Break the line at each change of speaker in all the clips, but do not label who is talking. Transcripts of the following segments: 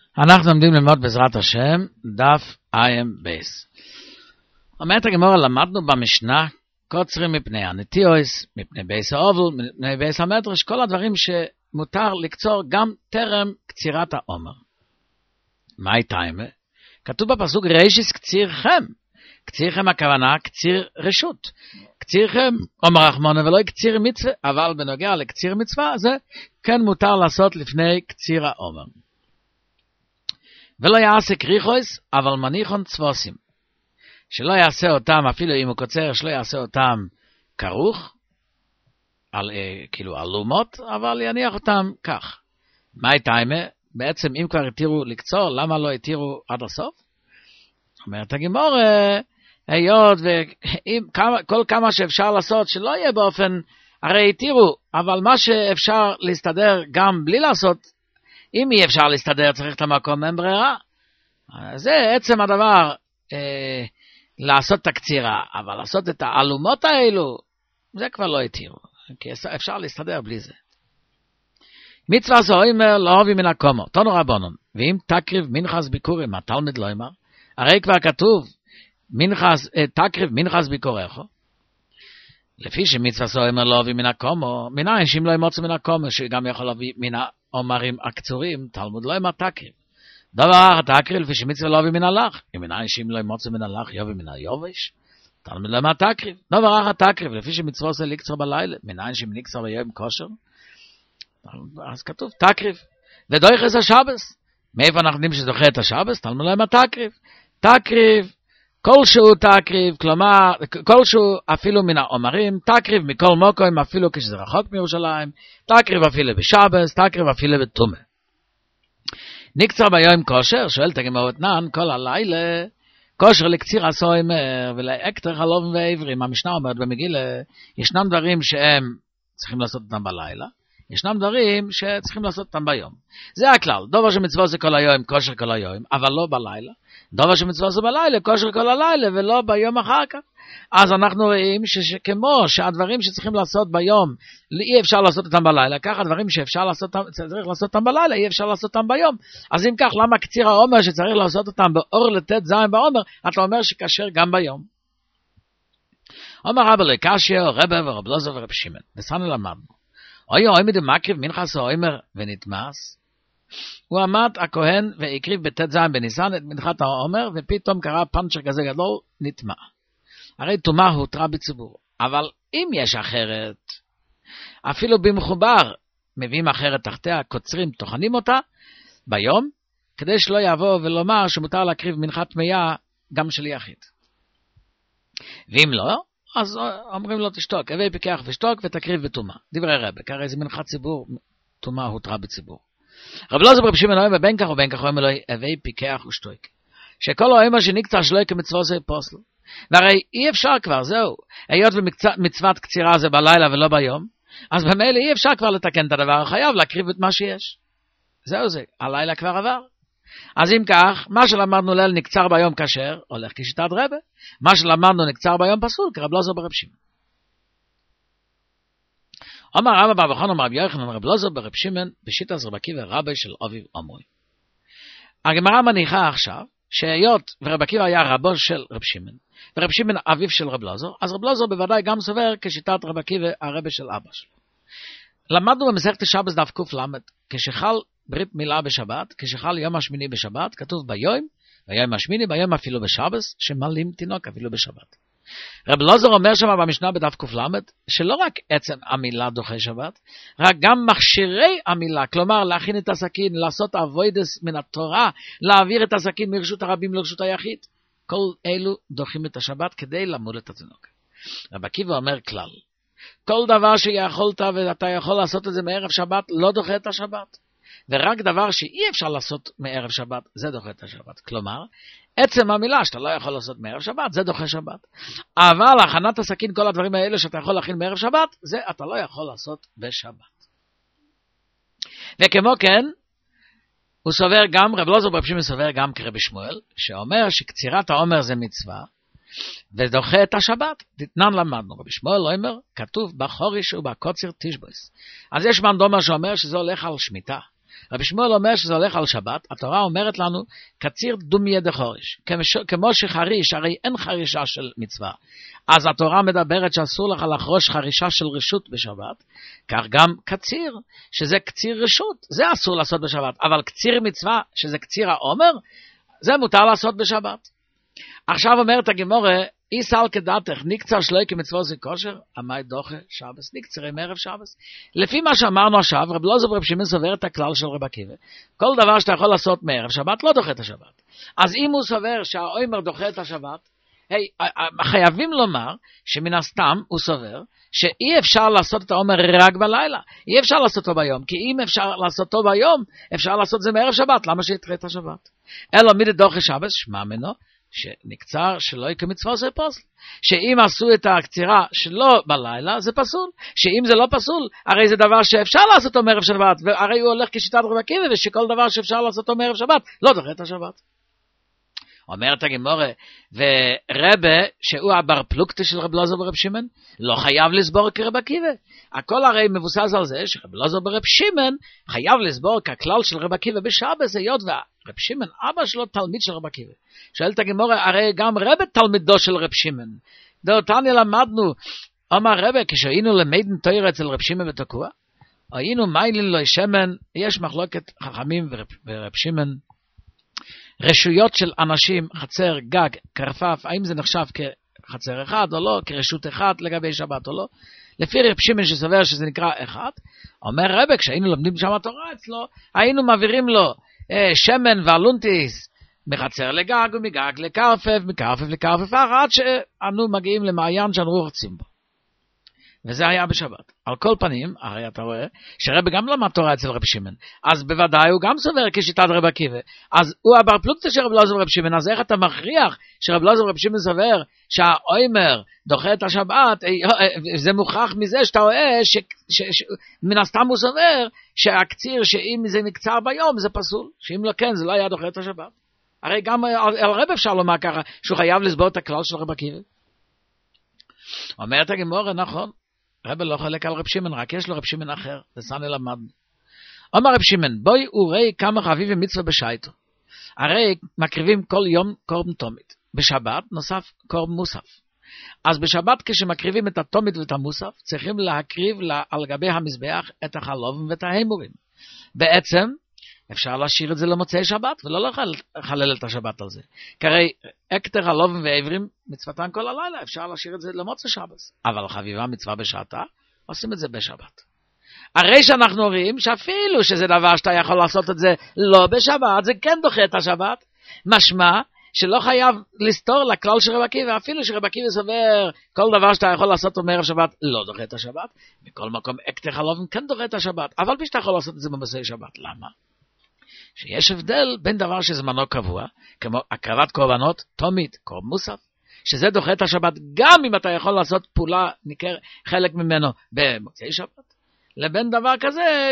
אנחנו עומדים ללמוד בעזרת השם דף איים בייס. אומרת הגמרא, למדנו במשנה קוצרים מפני הנטיוס, מפני בייס האובל, מפני בייס המדרש, כל הדברים שמותר לקצור גם טרם קצירת העומר. מה הייתה? כתוב בפסוק רישיס קצירכם. קצירכם הכוונה קציר רשות. קצירכם עומר רחמונה ולא קציר מצווה, אבל בנוגע לקציר מצווה זה כן מותר לעשות לפני קציר העומר. ולא יעשה קריחויס, אבל מניחון צבוסים. שלא יעשה אותם, אפילו אם הוא קוצר, שלא יעשה אותם כרוך, כאילו אלומות, אבל יניח אותם כך. מה הייתה? בעצם אם כבר התירו לקצור, למה לא התירו עד הסוף? אומרת הגמרא, היות וכל כמה שאפשר לעשות, שלא יהיה באופן, הרי התירו, אבל מה שאפשר להסתדר גם בלי לעשות, אם אי אפשר להסתדר, צריך את המקום, אין ברירה. זה עצם הדבר, לעשות את הקצירה, אבל לעשות את האלומות האלו, זה כבר לא התירו, כי אפשר להסתדר בלי זה. מצווה זו אומר, לא אוהבי מן הקומו, תנו רבונון, ואם תקריב מנחס ביקורים, התלמיד לא אמר, הרי כבר כתוב, תקריב מנחס ביקורךו, לפי שמצווה זו אומר, לא אוהבי מן הקומו, מן האנשים לא ימוצו מן הקומו, שגם יכול להביא מן האומרים הקצורים, תלמוד לא אמר תקריב. דבר תקריב לפי שמצווה לא אוהבי מן הלך, אם מן האנשים לא ימוצו מן הלך, יובי מן היובש, תלמוד לא אמר תקריב. דבר תקריב לפי שמצווה עושה לקצור בלילה, מן האנשים נקצור ביום כושר, אז כתוב תקריב. ודויחס השבס, מאיפה אנחנו יודעים שדוחה את השבס? תלמוד לא אמר תקריב. תקריב, כלשהו תקריב, כלומר, כלשהו אפילו מן האומרים, תקריב מכל מוקוים, אפילו כשזה רחוק מירושלים, תקריב אפילו בשבס, תקריב אפילו בתומה. נקצר ביום כושר, שואל הגמרא אתנן, כל הלילה, כושר לקציר הסוימר, ולאקטר חלום ועברים, המשנה אומרת במגילה, ישנם דברים שהם צריכים לעשות אותם בלילה, ישנם דברים שצריכים לעשות אותם ביום. זה הכלל, דבר שמצווה זה כל היום, כושר כל היום, אבל לא בלילה. דבר שמצווה זה בלילה, כושר כל הלילה, ולא ביום אחר כך. אז אנחנו רואים שכמו שהדברים שצריכים לעשות ביום, אי אפשר לעשות אותם בלילה, ככה הדברים שאפשר לעשות אותם, צריך לעשות אותם בלילה, אי אפשר לעשות אותם ביום. אז אם כך, למה קציר העומר שצריך לעשות אותם באור לתת זין בעומר, אתה אומר שכשר גם ביום. אומר רבי לקשיא, רבי ורב לוזר ורב שמעון. נסענו למדנו. אוי עומד מקריב מנחס העומר ונתמס. הוא עמד הכהן והקריב בתת זין בניסן את מנחת העומר, ופתאום קרה פנצ'ר כזה גדול, נטמע. הרי תומה הותרה בציבור. אבל אם יש אחרת, אפילו במחובר, מביאים אחרת תחתיה, קוצרים, תוכנים אותה ביום, כדי שלא יבוא ולומר שמותר להקריב מנחת מיה גם של יחיד. ואם לא, אז אומרים לו תשתוק, הווי פיקח ושתוק ותקריב בתומה. דברי רבי, כרי זה מנחת ציבור, תומה הותרה בציבור. רב לוזר ברב שמעון אומר בין כך ובין כך אומר לו, הווי פיקח ושתוק. שכל האמר שנקצר שלא כמצוות זה פוסל. והרי אי אפשר כבר, זהו. היות ומצוות קצירה זה בלילה ולא ביום, אז במילא אי אפשר כבר לתקן את הדבר, חייב להקריב את מה שיש. זהו זה, הלילה כבר עבר. אז אם כך, מה שלמדנו ליל נקצר ביום כשר, הולך כשיטת רבי. מה שלמדנו נקצר ביום פסול, כרב לוזר ברב שמעון. אומר רבא בר וחנן אומר רבי יוחנן רב לוזר ברב שמעון בשיטת רבי עקיבא רבי של אביו אמרי. הגמרא מניחה עכשיו שהיות ורבי עקיבא היה רבו של רב שמעון ורב שמעון אביו של רב לוזר, אז רב לוזר בוודאי גם סובר כשיטת רבי עקיבא הרבי של אבא שלו. למדנו במסכת שבס דף ק"ל, כשחל ברית מילה בשבת, כשחל יום השמיני בשבת, כתוב ביום השמיני, ביום אפילו בשבס, שמלים תינוק אפילו בשבת. רב לוזר אומר שם במשנה בדף ק"ל, שלא רק עצם המילה דוחה שבת, רק גם מכשירי המילה, כלומר להכין את הסכין, לעשות אבוידס מן התורה, להעביר את הסכין מרשות הרבים לרשות היחיד, כל אלו דוחים את השבת כדי למול את התינוק. רבי עקיבא אומר כלל, כל דבר שיכולת ואתה יכול לעשות את זה מערב שבת, לא דוחה את השבת. ורק דבר שאי אפשר לעשות מערב שבת, זה דוחה את השבת. כלומר, עצם המילה שאתה לא יכול לעשות מערב שבת, זה דוחה שבת. אבל הכנת הסכין, כל הדברים האלה שאתה יכול להכין מערב שבת, זה אתה לא יכול לעשות בשבת. וכמו כן, הוא סובר גם, רב לוזר ברב שמעון סובר גם כרבי שמואל, שאומר שקצירת העומר זה מצווה, ודוחה את השבת. תתנן למדנו, רבי שמואל לא אומר, כתוב בחוריש ובקוצר תשבוס. אז יש מאן דומה שאומר שזה הולך על שמיטה. רבי שמואל אומר שזה הולך על שבת, התורה אומרת לנו, קציר דומיה דחורש, כמו שחריש, הרי אין חרישה של מצווה, אז התורה מדברת שאסור לך לחרוש חרישה של רשות בשבת, כך גם קציר, שזה קציר רשות, זה אסור לעשות בשבת, אבל קציר מצווה, שזה קציר העומר, זה מותר לעשות בשבת. עכשיו אומרת הגמורה, איסל כדתך, נקצר שלוי כמצוות זה כושר, עמי דוחה שבס, נקצרי מערב שבס. לפי מה שאמרנו עכשיו, רב אלעזר ורב שמעון סובר את הכלל של רב עקיבא. כל דבר שאתה יכול לעשות מערב שבת, לא דוחה את השבת. אז אם הוא סובר שהאומר דוחה את השבת, חייבים לומר שמן הסתם הוא סובר שאי אפשר לעשות את האומר רק בלילה, אי אפשר לעשות אותו ביום, כי אם אפשר לעשות אותו ביום, אפשר לעשות זה מערב שבת, למה שיתחה את השבת? אלא מידי דוחה שבס, שמע מנו, שנקצר שלא כמצווה זה פוסל, שאם עשו את הקצירה שלא בלילה זה פסול, שאם זה לא פסול הרי זה דבר שאפשר לעשות אותו מערב שבת, והרי הוא הולך כשיטת רבי עקיבא, ושכל דבר שאפשר לעשות אותו מערב שבת לא דוחה את השבת. אומרת הגמורה, ורבה שהוא הבר פלוגתא של רב אלעזר ורב שמעון לא חייב לסבור כרב עקיבא. הכל הרי מבוסס על זה שרב אלעזר ורב שמעון חייב לסבור ככלל של רב עקיבא בשבת, היות ורב שמעון אבא שלו תלמיד של רב עקיבא. שואלת הגמורה, הרי גם רבה תלמידו של רב שמעון. דאותניא למדנו, אמר רבה, כשהיינו למדן תורה אצל רב שמעון בתקוע, היינו מיילין לו שמן, יש מחלוקת חכמים ורב שמעון, רשויות של אנשים, חצר, גג, קרפף, האם זה נחשב כחצר אחד או לא, כרשות אחד לגבי שבת או לא? לפי רב שמעון שסובר שזה נקרא אחד, אומר רבי, כשהיינו לומדים שם התורה אצלו, היינו מעבירים לו שמן ואלונטיס מחצר לגג ומגג לקרפף, מקרפף לקרפף, עד שאנו מגיעים למעיין שאנו רוצים בו. וזה היה בשבת. על כל פנים, הרי אתה רואה, שרבי גם למד תורה אצל רבי שמעון, אז בוודאי הוא גם סובר כשיטת רבי עקיבא, אז הוא הבר פלוגתא של רבי אלעזר ורבי שמעון, אז איך אתה מכריח שרבי אלעזר ורבי שמעון סובר שהאומר דוחה את השבת, זה מוכרח מזה שאתה רואה מן הסתם הוא סובר שהקציר שאם זה נקצר ביום זה פסול, שאם לא כן זה לא היה דוחה את השבת. הרי גם על רבי אפשר לומר ככה, שהוא חייב לסבור את הכלל של רבי עקיבא. אומרת הגמורה, נכון, רבי לא חולק על רב שמעון, רק יש לו רב שמעון אחר, וסני למדנו. אומר רב שמעון, בואי וראי כמה חביב מצווה בשייטו. הרי מקריבים כל יום קורבן תומית. בשבת נוסף קורבן מוסף. אז בשבת כשמקריבים את התומית ואת המוסף, צריכים להקריב על גבי המזבח את החלובים ואת ההימורים. בעצם, אפשר להשאיר את זה למוצאי שבת, ולא לחלל את השבת על זה. כי הרי אקטר הלובן ועברים מצוותן כל הלילה, אפשר להשאיר את זה למוצאי שבת. אבל חביבה מצווה בשעתה, עושים את זה בשבת. הרי שאנחנו רואים שאפילו שזה דבר שאתה יכול לעשות את זה לא בשבת, זה כן דוחה את השבת, משמע שלא חייב לסתור לכלל של רבי עקיבא, אפילו שרבי עקיבא סובר כל דבר שאתה יכול לעשות מערב שבת לא דוחה את השבת, בכל מקום אקטר הלובן כן דוחה את השבת, אבל שאתה יכול לעשות את זה במוצאי שבת. למה? שיש הבדל בין דבר שזמנו קבוע, כמו הקרבת קורבנות, תומית, קורבן מוסף, שזה דוחה את השבת, גם אם אתה יכול לעשות פעולה, ניכר חלק ממנו במוצאי שבת, לבין דבר כזה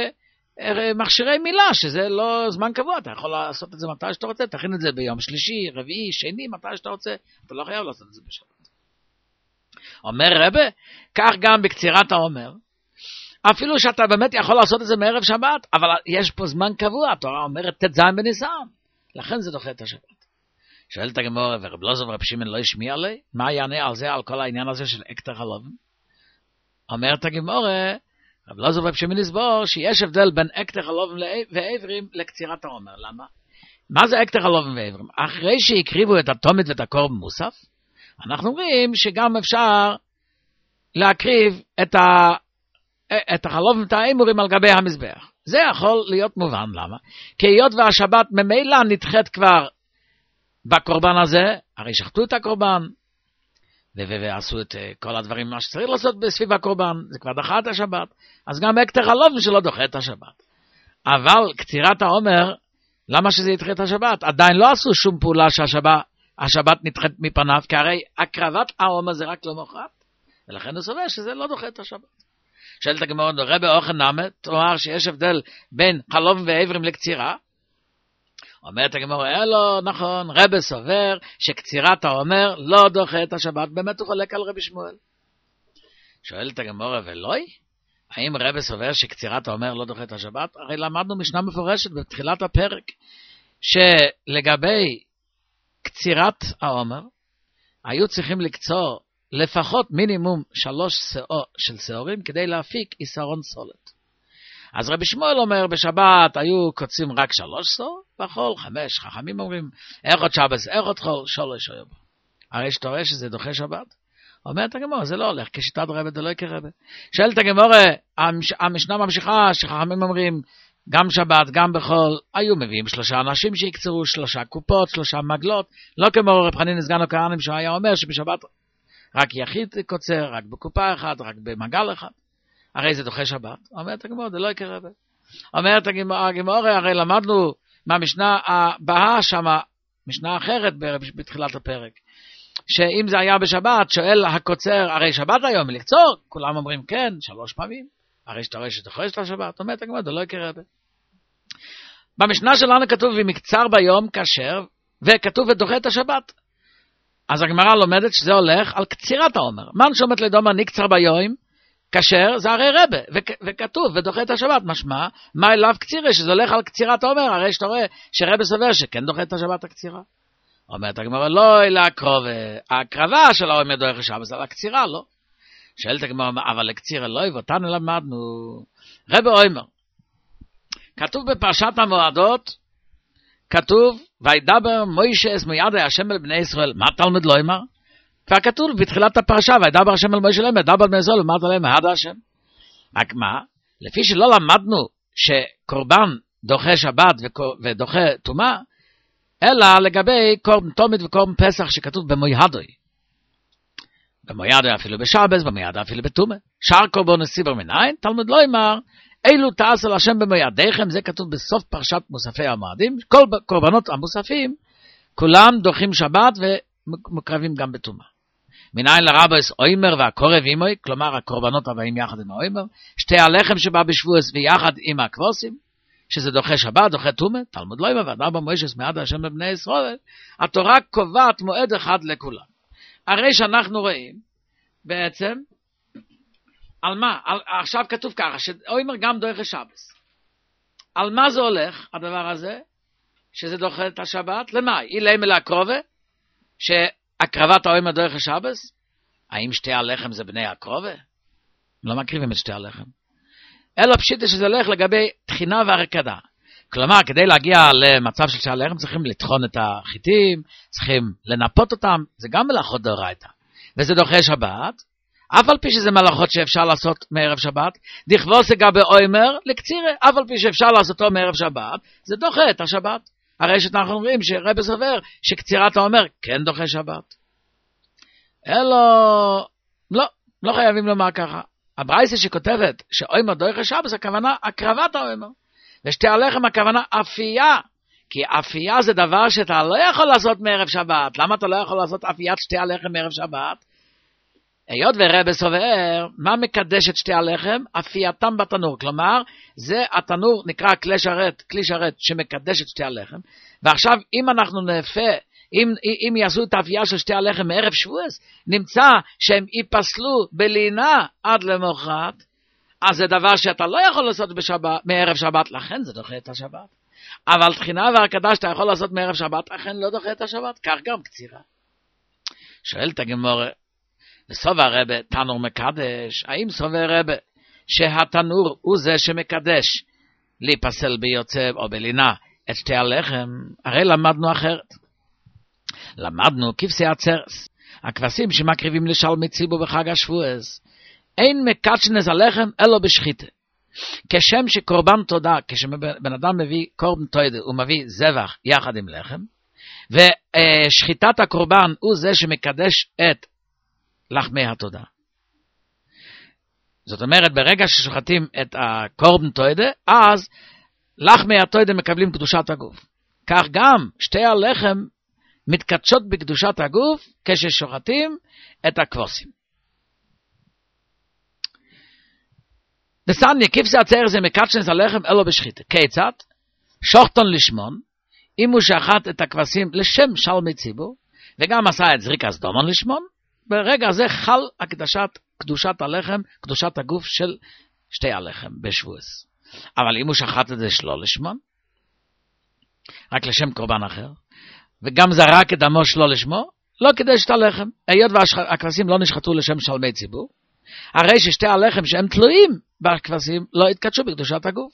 שמכשירי מילה, שזה לא זמן קבוע, אתה יכול לעשות את זה מתי שאתה רוצה, תכין את זה ביום שלישי, רביעי, שני, מתי שאתה רוצה, אתה לא חייב לעשות את זה בשבת. אומר רבי, כך גם בקצירת האומר, אפילו שאתה באמת יכול לעשות את זה מערב שבת, אבל יש פה זמן קבוע, התורה אומרת ט"ז בניסן, לכן זה דוחה את השבת. שואלת הגמורה, ורב אלעזר ורב שמעון לא השמיע לי, מה יענה על זה, על כל העניין הזה של אקטר הלובן? אומרת הגמורה, רב אלעזר ורב שמעון הסבור שיש הבדל בין אקטר הלובן ועברים לקצירת האומר. למה? מה זה אקטר הלובן ועברים? אחרי שהקריבו את התומית ואת הקורבן מוסף, אנחנו רואים שגם אפשר להקריב את החלוב ואת ההימורים על גבי המזבח. זה יכול להיות מובן. למה? כי היות והשבת ממילא נדחית כבר בקורבן הזה, הרי שחטו את הקורבן, ועשו את כל הדברים מה שצריך לעשות בסביב הקורבן, זה כבר דחה את השבת, אז גם אקטר הלובן שלא דוחה את השבת. אבל קצירת האומר, למה שזה ידחה את השבת? עדיין לא עשו שום פעולה שהשבת נדחית מפניו, כי הרי הקרבת האומר זה רק למחרת, ולכן הוא סובר שזה לא דוחה את השבת. שואלת הגמרא, רבי אוכל נמה, תאמר שיש הבדל בין חלוב ועברים לקצירה. אומרת הגמרא, לא, נכון, רבי סובר שקצירת האומר לא דוחה את השבת, באמת הוא חולק על רבי שמואל. שואלת הגמרא, ולוי? האם רבי סובר שקצירת העומר לא דוחה את השבת? הרי למדנו משנה מפורשת בתחילת הפרק, שלגבי קצירת העומר, היו צריכים לקצור לפחות מינימום 3 שאות של שעורים, כדי להפיק איסרון סולת. אז רבי שמואל אומר, בשבת היו קוצים רק 3 שאות, בחול 5, חכמים אומרים, איכות שבס, איכות חול, 3 יום. הרי שאתה רואה שזה דוחה שבת? אומרת הגמרא, זה לא הולך, כשיטת רבי דלוי כרבי. שואלת הגמרא, המשנה ממשיכה, שחכמים אומרים, גם שבת, גם בחול, היו מביאים 3 אנשים שיקצרו, 3 קופות, 3 מגלות, לא כמו רב חנינא סגן הכהנים, שהיה אומר שבשבת רק יחיד קוצר, רק בקופה אחת, רק במגל אחד. הרי זה דוחה שבת. אומרת הגמרא, זה לא כרבי. אומרת הגמרא, הרי למדנו מהמשנה הבאה שמה, משנה אחרת בתחילת הפרק, שאם זה היה בשבת, שואל הקוצר, הרי שבת היום לקצור? כולם אומרים כן, 3 פעמים. הרי שאתה רואה שדוחה את השבת, אומרת הגמרא, זה לא כרבי. במשנה שלנו כתוב, ומקצר ביום כשר, וכתוב ודוחה את השבת. אז הגמרא לומדת שזה הולך על קצירת העומר. מן שאומרת לדומר נקצר ביום, כשר, זה הרי רבה, וכתוב ודוחה את השבת. משמע, מה אליו קצירה, שזה הולך על קצירת העומר, הרי שאתה רואה שרבה סובר שכן דוחה את השבת הקצירה. אומרת הגמרא, לא אלא הקרבה של העומר דוחה השבת, זה על הקצירה, לא. שואלת הגמרא, אבל לקצירה לא יבותן, למדנו. רבה עומר. כתוב בפרשת המועדות, כתוב, וידבר מוישה אס מידי השם אל בני ישראל. מה תלמוד לא אמר? כבר כתוב בתחילת הפרשה, וידבר השם אל מוישה להם, וידבר בני ישראל, ואמרת להם, העדה השם. רק מה? לפי שלא למדנו שקורבן דוחה שבת ודוחה טומאה, אלא לגבי קורבן תומית וקורבן פסח שכתוב במויהדוי. במויהדוי אפילו בשבס, במויהדוי אפילו בטומאה. שאר קורבן סיבר מניין, תלמוד לא אמר, אילו תעשו להשם במוידיכם, זה כתוב בסוף פרשת מוספי המועדים, כל קורבנות המוספים, כולם דוחים שבת ומקרבים גם בטומאה. מניין לרבס אוימר והקורב עמוי, כלומר הקורבנות הבאים יחד עם האוימר, שתי הלחם שבא בשבועס ויחד עם הכבוסים, שזה דוחה שבת, דוחה טומאה, תלמוד לא אמר, וידבר מוישה מידי השם בבני ישראל, התורה קובעת מועד אחד לכולם. הרי שאנחנו רואים, בעצם, על מה? עכשיו כתוב ככה, שאוימר גם דוחה שבס. על מה זה הולך, הדבר הזה? שזה דוחה את השבת? למה? אילם אל הקרובה? שהקרבת האוימר דוחה שבס? האם שתי הלחם זה בני הקרובה? לא מקריבים את שתי הלחם. אלא פשיטה שזה הולך לגבי תחינה והרקדה. כלומר, כדי להגיע למצב של שתי הלחם, צריכים לטחון את החיטים, צריכים לנפות אותם, זה גם מלאכות דאורייתא. וזה דוחה שבת, אף על פי שזה מלאכות שאפשר לעשות מערב שבת, דכבוס לגבי אוימר לקצירה, אף על פי שאפשר לעשותו מערב שבת, זה דוחה את השבת. הרי שאנחנו אומרים שרבי סובר שקצירת העומר כן דוחה שבת. לא חייבים לומר ככה. הברייסה שכותבת שאוימר דוחה שבת, הכוונה הקרבת האוימר. ושתי הלחם הכוונה אפייה. כי אפייה זה דבר שאתה לא יכול לעשות מערב שבת. למה אתה לא יכול לעשות אפיית שתי הלחם מערב שבת? היות ורבי סובר, מה מקדש את שתי הלחם? אפייתם בתנור. כלומר, זה התנור נקרא כלי שרת שמקדש את שתי הלחם. ועכשיו, אם אנחנו נאפה, אם יעשו את האפייה של שתי הלחם מערב שבועס, נמצא שהם ייפסלו בלינה עד למחרת, אז זה דבר שאתה לא יכול לעשות מערב שבת, לכן זה דוחה את השבת. אבל תחינה והרקדה שאתה יכול לעשות מערב שבת, אכן לא דוחה את השבת, כך גם קצירה. שואלת הגמרא, וסובר רבי תנור מקדש, האם סובר רבי שהתנור הוא זה שמקדש להיפסל ביוצא או בלינה את שתי הלחם? הרי למדנו אחרת. למדנו כבשי עצרס, הכבשים שמקריבים לשלמי ציבור בחג השבועס, אין מקדשנס הלחם אלא בשחיתה. כשם שקורבן תודה, כשבן אדם מביא קורבן תודה, הוא מביא זבח יחד עם לחם, ושחיטת הקורבן הוא זה שמקדש את לחמי התודה. זאת אומרת, ברגע ששוחטים את הקורבן תודה, אז לחמי התודה מקבלים קדושת הגוף. כך גם שתי הלחם מתקדשות בקדושת הגוף כששוחטים את הכבוסים. דסניה, כבשי עצרס זה מקדשנס הלחם אלו בשחיתה. כיצד? שוחטון לשמון, אם הוא שחט את הכבשים לשם שלמי ציבור, וגם עשה את זריקת דומון לשמון, ברגע הזה חל הקדשת קדושת הלחם, קדושת הגוף של שתי הלחם בשבועס. אבל אם הוא שחט את זה שלא לשמון, רק לשם קורבן אחר, וגם זרק את דמו שלא לשמו, לא קידש את הלחם. היות והכבשים לא נשחטו לשם שלמי ציבור, הרי ששתי הלחם שהם תלויים בכבשים לא התקדשו בקדושת הגוף.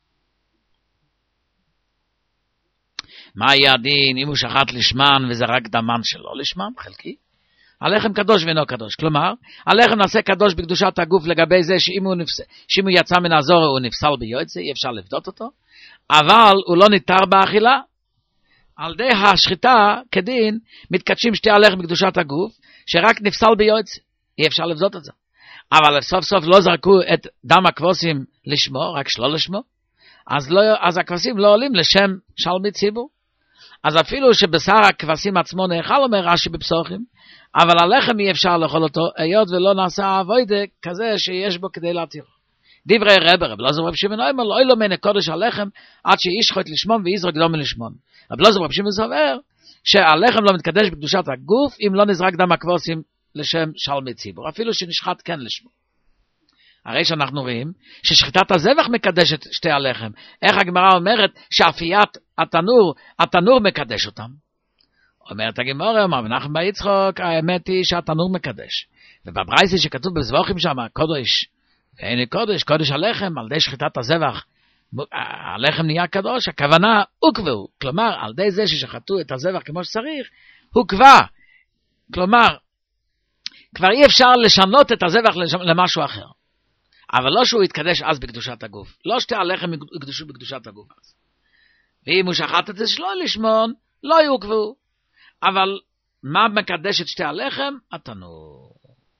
מה יהיה הדין אם הוא שחט לשמן וזרק דמן שלא לשמן, חלקי? הלחם קדוש ואינו קדוש. כלומר, הלחם נעשה קדוש בקדושת הגוף לגבי זה שאם הוא יצא מן הזורע הוא נפסל ביועצה, אי אפשר לבדות אותו, אבל הוא לא ניתר באכילה. על די השחיטה כדין מתקדשים שתי הלחם בקדושת הגוף, שרק נפסל ביועצה, אי אפשר לבדות את זה. אבל סוף סוף לא זרקו את דם הכבשים לשמו, רק שלא לשמו, אז הכבשים לא עולים לשם שלמי ציבור. אז אפילו שבשר הכבשים עצמו נאכל, אומר רש"י בפסוחים, אבל הלחם אי אפשר לאכול אותו, היות ולא נעשה עבודה כזה שיש בו כדי להתיר. דברי רב אלעזר רב שמעון אומר, לא ילו מן קודש הלחם, עד שישחט לשמון ויזרוק דמו לשמון. רב אלעזר רב שמעון סובר, שהלחם לא מתקדש בקדושת הגוף, אם לא נזרק דם הכבשים לשם שלמי ציבור, אפילו שנשחט כן לשמו. הרי שאנחנו רואים ששחיטת הזבח מקדשת שתי הלחם. איך הגמרא אומרת שאפיית התנור מקדש אותם? אומרת הגמרא, אומר מנחם בר יצחק, האמת היא שהתנור מקדש. ובברייתא שכתוב בזבוחים שם, קודש, והנה קודש הלחם, על די שחיטת הזבח, הלחם נהיה קדוש, הכוונה הוקבעו. כלומר, על די זה ששחטו את הזבח כמו שצריך, הוקבע. כלומר, כבר אי אפשר לשנות את הזבח למשהו אחר. אבל לא שהוא יתקדש אז בקדושת הגוף. לא שתי הלחם יקדשו בקדושת הגוף אז. ואם הוא שחט את זה שלא לשמון, לא יוקבעו. אבל מה מקדש את שתי הלחם? התנור.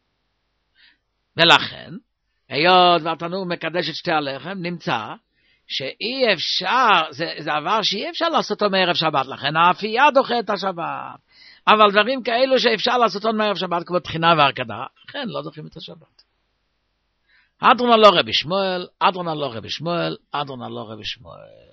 ולכן, היות והתנור מקדש את שתי הלחם, נמצא שאי אפשר, זה דבר שאי אפשר לעשותו מערב שבת, לכן האפייה דוחה את השבת. אבל דברים כאלו שאפשר לעשותו מערב שבת, כמו תחינה והרקדה, לכן לא דוחים את השבת. אדרונה לא רבי שמואל, אדרונה לא רבי שמואל, אדרונה לא רבי שמואל.